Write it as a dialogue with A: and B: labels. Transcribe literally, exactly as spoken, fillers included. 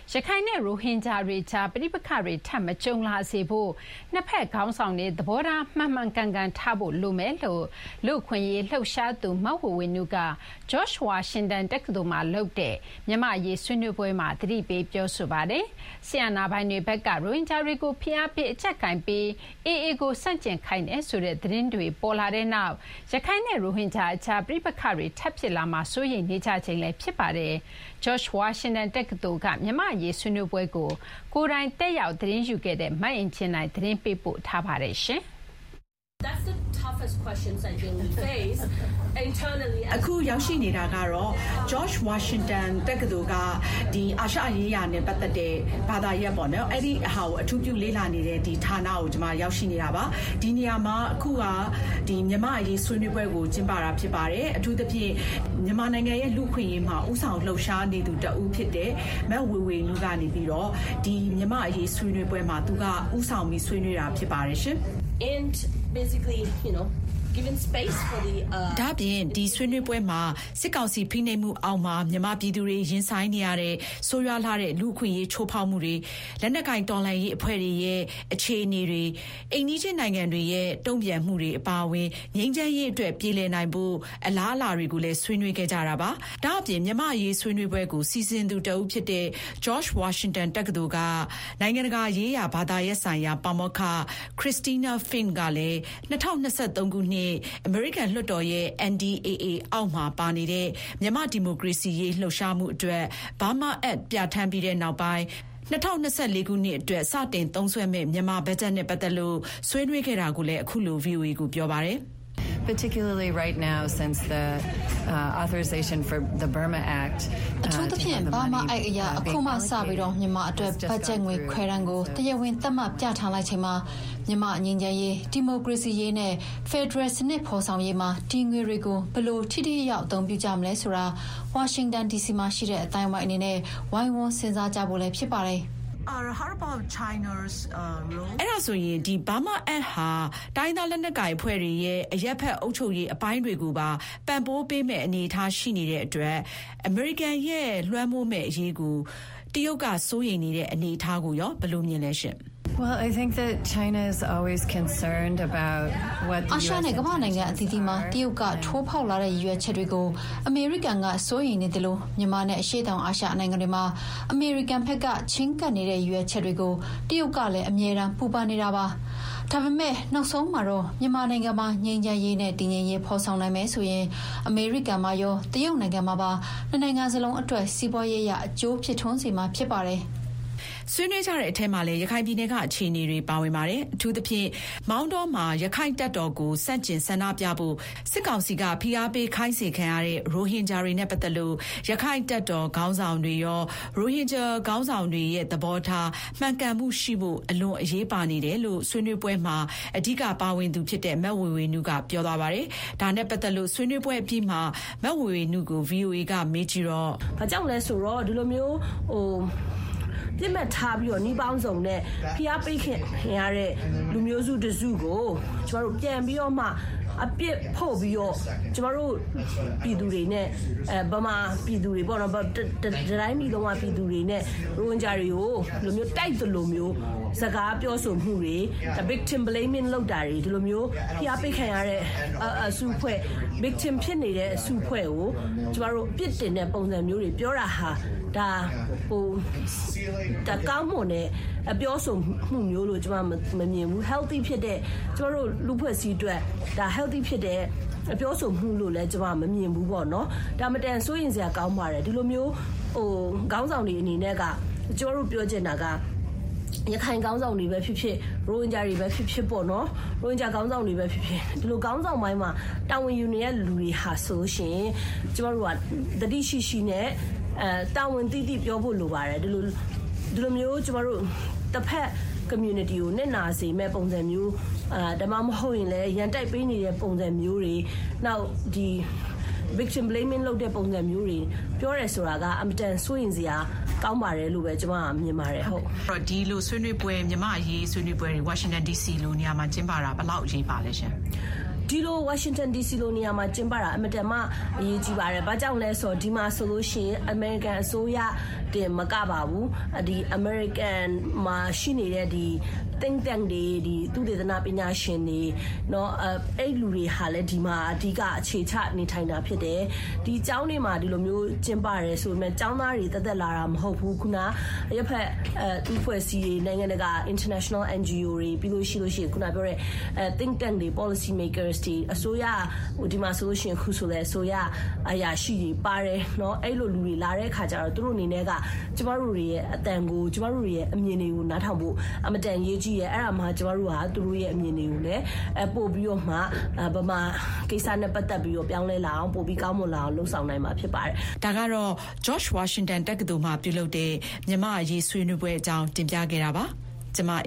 A: ရခိုင်နဲ့ရိုဟင်ဂျာတွေကြားပဋိပက္ခတွေထပ်မကြုံလာစေဖို့နှစ်ဖက်ခေါင်းဆောင်တွေသဘောထားမှန်မှန်ကန်ကန်ထားဖို့လိုမယ်လို့လူ့အခွင့်အရေးလှုပ်ရှားသူမဝဝေနုက George Washington တက္ကသိုလ်မှာလုပ်တဲ့မြန်မာ့အရေးဆွေးနွေးပွဲမှာသတိပေးပြောဆိုပါတယ်။ဆီယနာပိုင်းတွေဘက်ကရိုဟင်ဂျာတွေကိုဖိအားပေးအကြက်ကင်ပြီးအေးအေးကိုစန့်ကျင်ခိုင်းတယ်ဆိုတဲ့သတင်းတွေပေါ်လာတဲ့နောက်ရခိုင်နဲ့ရိုဟင်ဂျာအကြားပဋိပက္ခတွေထပ်ဖြစ်လာမှာစိုးရိမ်နေကြချိန်လည်းဖြစ်ပါတယ်။ George Washington တက္ကသိုလ်ကမြန်မာ့အရေးဆွေးနွေးပွဲကိုကိုယ်တိုင်တက်ရောက်သတင်းယူခဲ့တဲ့မအင်ချင်းနိုင်သတင်းပေးပို့ထားပါတယ်ရှင်။
B: That's the toughest questions I think we face internally.
C: အခုရောက်ရှိနေတာကတော့ George Washington တက္ကသိုလ်ကဒီအာရှရေးရာနဲ့ပတ်သက်တဲ့ဘာသာရပ်ပေါ့နော်အဲ့ဒီအဟာကိုအထူးပြုလေ့လာနေတဲ့ဒီဌာနကိုကျွန်မရောက်ရှိနေတာပါဒီနေရာမှာအခုကဒီမြန်မာအရေးဆွေးနွေးပွဲကိုကျင်းပတာဖြစ်ပါတယ်အထူးသဖြင့်မြန်မာနိုင်ငံရဲ့လူ့ခွင့်ရေးမှာဥဆောင်လှုပ်ရှားနေသူတဦးဖြစ်တဲ့မဝေဝေနုကနေပြီးတော့ဒီမြန်မာအရေးဆွေးနွေးပွဲမှာသူကဥဆောင်ပြီးဆွေးနွေးတာဖြစ်ပါတယ်ရှင်
B: and basically you know given space for the
C: ဒါပြင်ဒီဆွေးနွေးပွဲမှာစစ်ကောင်စီဖိနှိပ်မှုအောက်မှာမြန်မာပြည်သူတွေရင်ဆိုင်နေရတဲ့ဆိုးရွားလာတဲ့လူ့အခွင့်အရေးချိုးဖောက်မှုတွေလက်နက်ကင်တော်လှန်ရေးအဖွဲ့တွေရဲ့အခြေအနေတွေအိမ်နီးချင်းနိုင်ငံတွေရဲ့တုံ့ပြန်မှုတွေအပါအဝင်ငြိမ်းချမ်းရေးအတွက်ပြည်လည်နိုင်ဖို့အလားအလာတွေကိုလည်းဆွေးနွေးခဲ့ကြတာပါဒါအပြင်မြန်မာအရေးဆွေးနွေးပွဲကိုစီစဉ်သူတဦးဖြစ်တဲ့ George Washington တက္ကသိုလ်ကနိုင်ငံတကာရေးရာဘာသာရပ်ဆိုင်ရာပါမောက္ခ Christina Fink ကလည်း၂၀၂၃ခုနှစ်အမေရိကန်လွှတ်တော်ရဲ့ N D A A အောက်မှာပါနေတဲ့မြန်မာဒီမိုကရေစီရေးလှုပ်ရှားမှုအတွက် Burma Act ပြဋ္ဌာန်းပြီးတဲ့နောက်ပိုင်း၂၀၂၄ခုနှစ်အတွက်စတင်သုံးစွဲမဲ့မြန်မာဘတ်ဂျက်နဲ့ပတ်သက်လို့ဆွေးနွေးခဲ့တာကိုလည်းအခုလို V O A ကိုပြောပါတယ်
D: particularly right now since the uh, authorization for the Burma Act
E: အထူးသဖြင့် Burma Act အရအခုမှစပြီးတော့မြန်မာအတွက်ဘတ်ဂျက်ငွေခွဲတမ်းကိုတရားဝင်သတ်မှတ်ပြဋ္ဌာန်းလိုက်ချိန်မှာမြန်မာငြိမ်းချမ်းရေးဒီမိုကရေစီရေးနဲ့ Federal စနစ်ဖော်ဆောင်ရေးမှာဒီငွေတွေကိုဘယ်လိုထိထိရောက်အသုံးပြုကြမလဲဆိုတာ Washington D C မှာရှိတဲ့အတိုင်းအဝိုင်းအနေနဲ့ဝိုင်းဝန်းစဉ်းစားကြဖို့လည်းဖြစ်ပါတယ်
C: Uh, how about China's uh, role? အဲ့ဒါဆိုရင်ဒီ Burma Act ဟာတိုင်းသားလက်နက်ကိုင်အဖွဲ့တွေရဲ့အရက်ဖက်အုပ်ချုပ်ရေးအပိုင်းတွေကိုပါပံ့ပိုးပေးမဲ့အနေအထားရှိနေတဲ့အတွက် American ရဲ့လွှမ်းမိုးမဲ့အရေးကိုတရုတ်ကစိုးရိမ်နေတဲ့အနေအထားကိုရောဘယ်လိုမြင်လဲရှင်
D: Well, I think that China is always concerned about what the U S
E: အာရှနဲ့ကမ္ဘာနိုင်ငံအသီးသီးမှာတရုတ်ကထိုးဖောက်လာတဲ့ရွေးချက်တွေကိုအမေရိကန်ကစိုးရိမ်နေတယ်လို့မြန်မာနဲ့အရှေ့တောင်အာရှနိုင်ငံတွေမှာအမေရိကန်ဘက်ကချင်းကပ်နေတဲ့ရွေးချက်တွေကိုတရုတ်ကလည်းအမြဲတမ်းပူပန်နေတာပါဒါပေမဲ့နောက်ဆုံးမှာတော့မြန်မာနိုင်ငံမှာငြိမ်းချမ်းရေးနဲ့တည်ငြိမ်ရေးဖော်ဆောင်နိုင်မယ်ဆိုရင်အမေရိကန်မှာရောတရုတ်နိုင်ငံမှာပါနှစ်နိုင်ငံစလုံးအတွက်စီးပွားရေးရအကျိုးဖြစ်ထွန်းစေမှာဖြစ်ပါတယ်
C: ဆွေးနွေးကြတဲ့အထက်မှာလည်းရခိုင်ပြည်နယ်ကအခြေအနေတွေပါဝင်ပါတယ်အထူးသဖြင့်မောင်းတော်မှာရခိုင်တပ်တော်ကိုစန့်ကျင်ဆန္ဒပြဖို့စစ်ကောင်စီကဖိအားပေးခိုင်းစေခံရတဲ့ရိုဟင်ဂျာတွေနဲ့ပတ်သက်လို့ရခိုင်တပ်တော်ခေါင်းဆောင်တွေရောရိုဟင်ဂျာခေါင်းဆောင်တွေရဲ့သဘောထားမှန်ကန်မှုရှိဖို့အလွန်အရေးပါနေတယ်လို့ဆွေးနွေးပွဲမှာအဓိကပါဝင်သူဖြစ်တဲ့မဝေဝေနုကပြောသွားပါတယ်ဒါနဲ့ပတ်သက်လို့ဆွေးနွေးပွဲအပြီးမှာမဝေဝေနုကို V O A ကမေးကြည့်တော့
B: ဘာကြောင့်လဲဆိုတော့ဒီလိုမျိုးဟိုပြစ်မှတ်ထားပြီးတော့နှီးပေါင်းစုံနဲ့ဖိအားပေးခင်ရတဲ့လူမျိုးစုတစုကိုကျမတို့ပြန်ပြီးတော့မှအပြစ်ဖို့ပြီးတော့ကျမတို့ပြည်သူတွေနဲ့အဲဗမာပြည်သူတွေပေါ့နော်ဒတိုင်းပြည်လုံးဝပြည်သူတွေနဲ့ရိုဟင်ဂျာတွေကိုလိုမျိုးတိုက်သလိုမျိုးစကားပြောဆိုမှုတွေ victim blaming လုပ်တာတွေဒီလိုမျိုးဖိအားပေးခံရတဲ့အစုဖွဲ့ victim ဖြစ်နေတဲ့အစုဖွဲ့ကိုကျမတို့ပြစ်တင်တဲ့ပုံစံမျိုးတွေပြောတာဟာဒါဟိုတကောင်းမွန်တဲ့အပြောဆိုမှုမျိုးလို့ကျွန်မမမြင်ဘူး healthy ဖြစ်တဲ့ကျွန်တော်တို့လူဖွဲ့စည်းအတွက်ဒါ healthy ဖြစ်တဲ့အပြောဆိုမှုလို့လည်းကျွန်မမမြင်ဘူးပေါ့နော်ဒါမှတန်စိုးရင်စရာကောင်းပါတယ်ဒီလိုမျိုးဟိုခေါင်းဆောင်တွေအနေနဲ့ကကျွန်တော်တို့ပြောချင်တာကရခိုင်ကောင်းဆောင်တွေပဲဖြစ်ဖြစ်ရိုဟင်ဂျာတွေပဲဖြစ်ဖြစ်ပေါ့နော်ရိုဟင်ဂျာကောင်းဆောင်တွေပဲဖြစ်ဖြစ်ဒီလိုကောင်းဆောင်ပိုင်းမှာတာဝန်ယူနေတဲ့လူတွေဟာဆိုရှင်ကျွန်တော်တို့ကတတိရှိရှိနဲ့အဲတာဝန်တည်တည်ပြောဖို့လိုပါတယ်ဒီလိုဒီလိုမျိုးကျွန်တော်တို့တစ်ဖက် community ကိုနဲ့နာစေမဲ့ပုံစံမျိုးအာဒါမှမဟုတ်ရင်လည်းရန်တိုက်ပေးနေတဲ့ပုံစံမျိုးတွေနောက်ဒီ victim blaming လုပ်တဲ့ပုံစံမျိုးတွေပြောရဲဆိုတာကအမတန်စိုးရင်စရာကောင်းပါတယ်လို့ပဲကျွန်မမြင်ပါတယ်ဟုတ်
C: အဲ့တော့ဒီလိုဆွေးနွေးပွဲမြမအရေးဆွေးနွေးပွဲတွေ Washington D C လိုနေရာမှာကျင်းပတာဘယ်လောက်အရေးပါလဲရှင်
B: ဒီလို Washington D C လိုနေရာမှာကျင်းပတာအမတန်မှအရေးကြီးပါတယ်။ဘာကြောင့်လဲဆိုတော့ဒီမှာဆိုလို့ရှိရင် American အစိုးရတင်မကပါဘူးဒီ American မှာရှိနေတဲ့ဒီ think tank တွေဒီသူတေသနာပညာရှင်တွေเนาะအဲ့လူတွေဟာလည်းဒီမှာအဓိကအခြေချနေထိုင်တာဖြစ်တယ်ဒီကျောင်းတွေမှာဒီလိုမျိုးကျင်းပရဲဆိုပေမဲ့ကျောင်းသားတွေတက်တက်လာတာမဟုတ်ဘူးခုနရဖက်အဲအဖွဲ့အစည်းတွေနိုင်ငံတကာ international N G O တွေပြီးလို့ရှိလို့ရှိရင်ခုနပြောတဲ့အဲ think tank တွေ policy makers တွေအစိုးရဟိုဒီမှာဆိုလို့ရှိရင်ခုဆိုလဲအစိုးရအရာရှိတွေပါတယ်เนาะအဲ့လိုလူတွေလာတဲ့ခါကျတော့သူတို့အနေနဲ့ကကျမတို့တွေရဲ့အတန်ကိုကျမတို့တွေရဲ့အမြင်တွေကိုနားထောင်ဖို့အမတန်ရေးကြီးရဲ့အဲ့ဒါမှကျမတို့ဟာသူတို့ရဲ့အမြင်တွေကိုလည်းအပို့ပြီးတော့မှဗမာကိစ္စနဲ့ပတ်သက်ပြီးတော့ပြောင်းလဲလာအောင်ပို့ပြီးကောင်းမွန်လာအောင်လှုံ့ဆော်နိုင်မှာဖြစ်ပါတယ်
C: ဒါကတော့ George Washington တက္ကသိုလ်မှာပြုလုပ်တဲ့မြန်မာ့အရေးဆွေးနွေးပွဲအကြောင်းတင်ပြခဲ့တာပါကျွန်မ